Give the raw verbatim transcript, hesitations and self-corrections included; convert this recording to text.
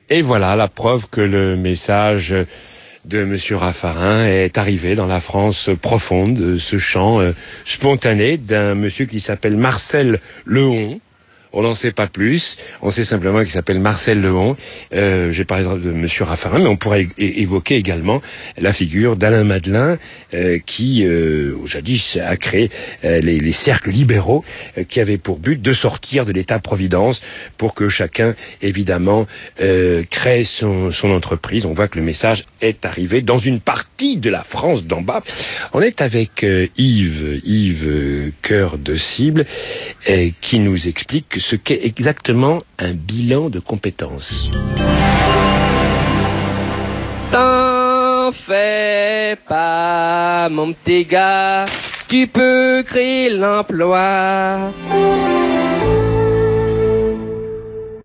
Et voilà la preuve que le message de Monsieur Raffarin est arrivé dans la France profonde, ce chant euh, spontané d'un monsieur qui s'appelle Marcel Lehon. On n'en sait pas plus, on sait simplement qu'il s'appelle Marcel Lehon. Euh, j'ai parlé de Monsieur Raffarin, mais on pourrait é évoquer également la figure d'Alain Madelin, euh, qui, euh, jadis, a créé euh, les, les cercles libéraux, euh, qui avaient pour but de sortir de l'État-providence pour que chacun, évidemment, euh, crée son, son entreprise. On voit que le message est arrivé dans une partie de la France d'en bas. On est avec euh, Yves, Yves euh, Cœur de Cible, euh, qui nous explique que ce qu'est exactement un bilan de compétences. T'en fais pas, mon petit gars, tu peux créer l'emploi.